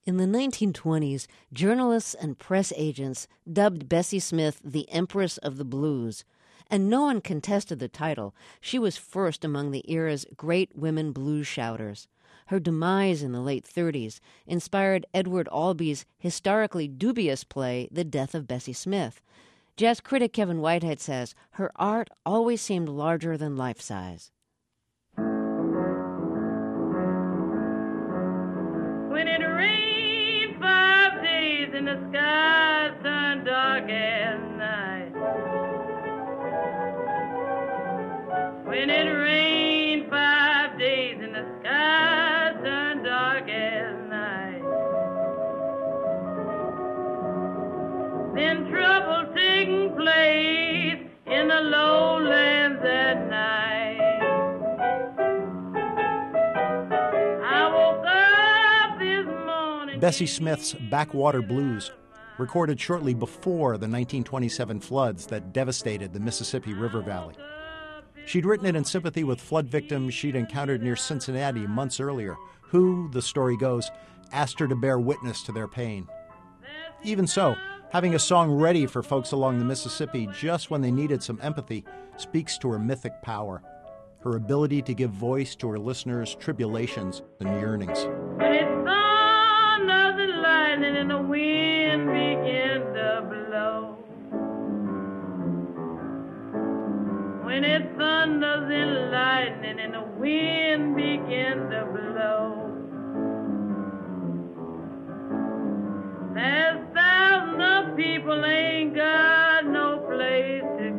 In the 1920s, journalists and press agents dubbed Bessie Smith the Empress of the Blues, and no one contested the title. She was first among the era's great women blues shouters. Her demise in the late 30s inspired Edward Albee's historically dubious play, The Death of Bessie Smith. Jazz critic Kevin Whitehead says her art always seemed larger than life size. When it rained 5 days and the sky turned dark as night. When it rained 5 days and the sky turned dark as night. Then trouble taking place in the lowlands at night. I woke up this morning. Bessie Smith's Backwater Blues, recorded shortly before the 1927 floods that devastated the Mississippi River Valley. She'd written it in sympathy with flood victims she'd encountered near Cincinnati months earlier, who, the story goes, asked her to bear witness to their pain. Even so, having a song ready for folks along the Mississippi just when they needed some empathy speaks to her mythic power, her ability to give voice to her listeners' tribulations and yearnings. When it thunders and lightning and the wind began to blow. When it thunders and lightning and the wind began to blow. There's thousands of people ain't got no place to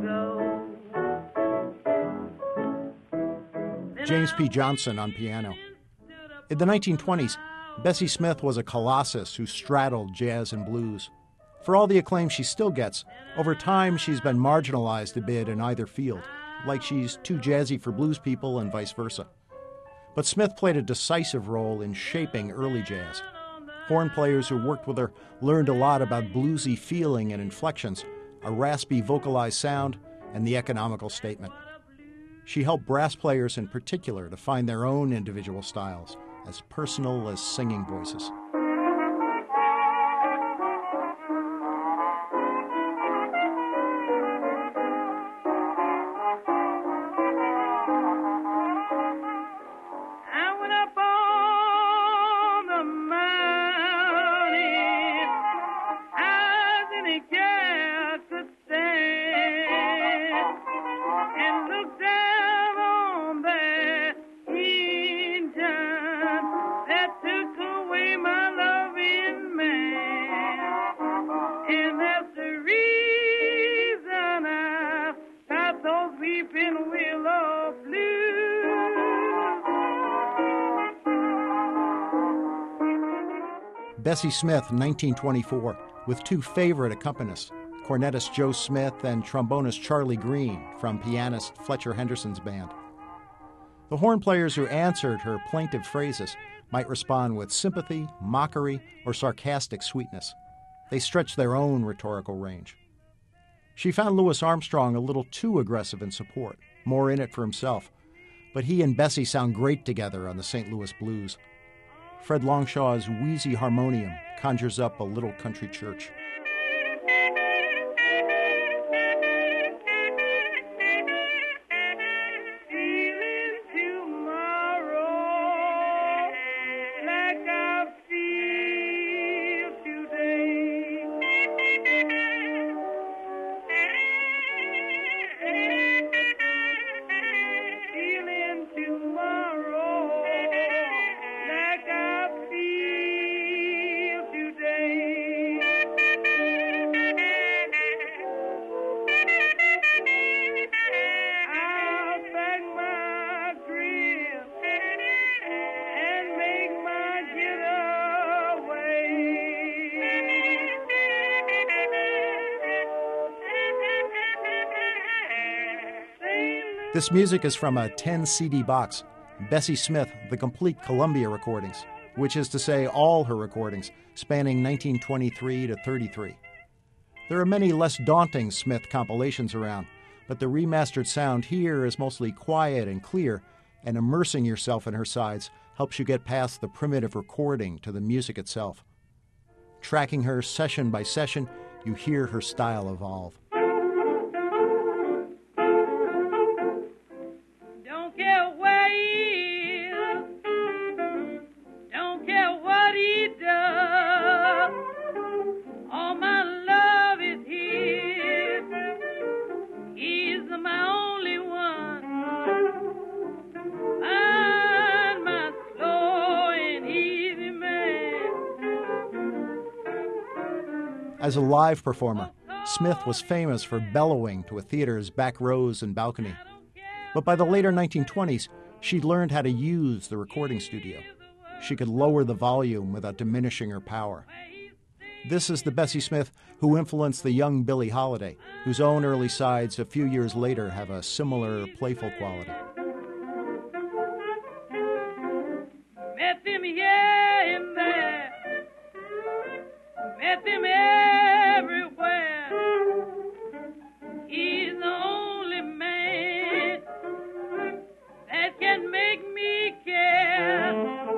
go. James P. Johnson on piano. In the 1920s, Bessie Smith was a colossus who straddled jazz and blues. For all the acclaim she still gets, over time she's been marginalized a bit in either field, like she's too jazzy for blues people and vice versa. But Smith played a decisive role in shaping early jazz. Horn players who worked with her learned a lot about bluesy feeling and inflections, a raspy vocalized sound, and the economical statement. She helped brass players in particular to find their own individual styles, as personal as singing voices. Bessie Smith, 1924, with two favorite accompanists, cornetist Joe Smith and trombonist Charlie Green from pianist Fletcher Henderson's band. The horn players who answered her plaintive phrases might respond with sympathy, mockery, or sarcastic sweetness. They stretched their own rhetorical range. She found Louis Armstrong a little too aggressive in support, more in it for himself, but he and Bessie sound great together on the St. Louis Blues. Fred Longshaw's wheezy harmonium conjures up a little country church. This music is from a 10-CD box, Bessie Smith, The Complete Columbia Recordings, which is to say all her recordings, spanning 1923 to 33. There are many less daunting Smith compilations around, but the remastered sound here is mostly quiet and clear, and immersing yourself in her sides helps you get past the primitive recording to the music itself. Tracking her session by session, you hear her style evolve. Don't care where he is, don't care what he does, all my love is his, he's my only one, I'm my slow and easy man. As a live performer, Smith was famous for bellowing to a theater's back rows and balcony. But by the later 1920s, she'd learned how to use the recording studio. She could lower the volume without diminishing her power. This is the Bessie Smith who influenced the young Billie Holiday, whose own early sides a few years later have a similar playful quality. Met him here and there, met him everywhere. He's the only man that can make me care.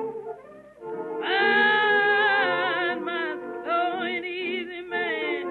Find my slow and easy man.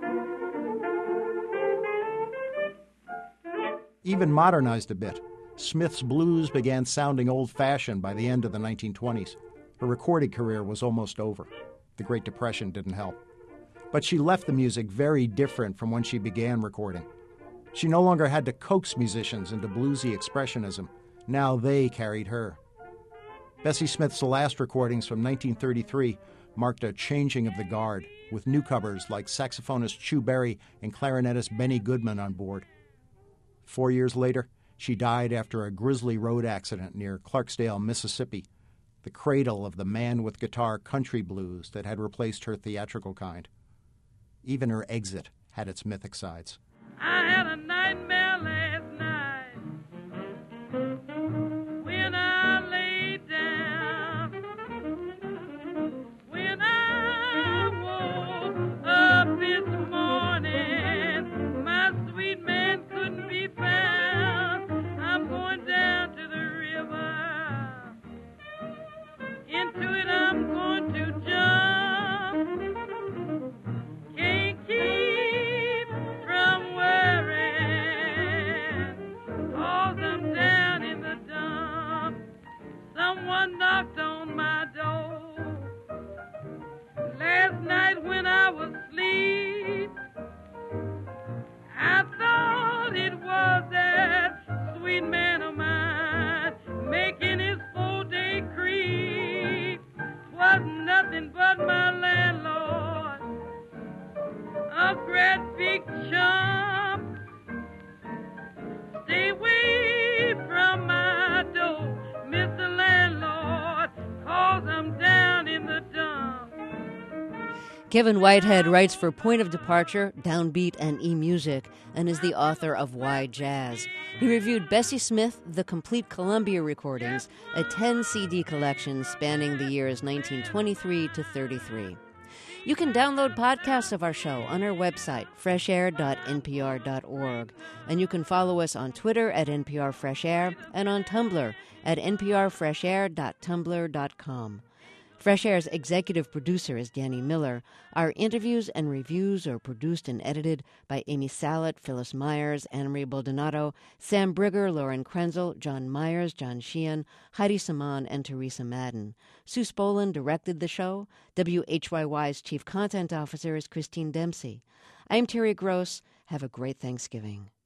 Even modernized a bit, Smith's blues began sounding old-fashioned by the end of the 1920s. Her recording career was almost over. The Great Depression didn't help. But she left the music very different from when she began recording. She no longer had to coax musicians into bluesy expressionism. Now they carried her. Bessie Smith's last recordings from 1933 marked a changing of the guard, with newcomers like saxophonist Chu Berry and clarinetist Benny Goodman on board. 4 years later, she died after a grisly road accident near Clarksdale, Mississippi, the cradle of the man-with-guitar country blues that had replaced her theatrical kind. Even her exit had its mythic sides. I had a nightmare last night when I laid down. When I woke up this morning, my sweet man couldn't be found. I'm going down to the river. Into it I'm going to jump. Can't keep from worrying, 'cause I'm down in the dump. Someone knocked on my door last night when I was asleep. I thought it was that sweet man of mine making his 4-day creep. 'Twas nothing but my landlord, a great big chump. Stay away from my door, Mr. Landlord, 'cause I'm down in the dump. Kevin Whitehead writes for Point of Departure, Downbeat, and eMusic, and is the author of Why Jazz. He reviewed Bessie Smith, The Complete Columbia Recordings, a 10-CD collection spanning the years 1923 to 33. You can download podcasts of our show on our website, freshair.npr.org, and you can follow us on Twitter at NPRFreshAir and on Tumblr at nprfreshair.tumblr.com. Fresh Air's executive producer is Danny Miller. Our interviews and reviews are produced and edited by Amy Salet, Phyllis Myers, Anna-Marie Baldonado, Sam Brigger, Lauren Krenzel, John Myers, John Sheehan, Heidi Saman, and Teresa Madden. Sue Spolin directed the show. WHYY's chief content officer is Christine Dempsey. I'm Terry Gross. Have a great Thanksgiving.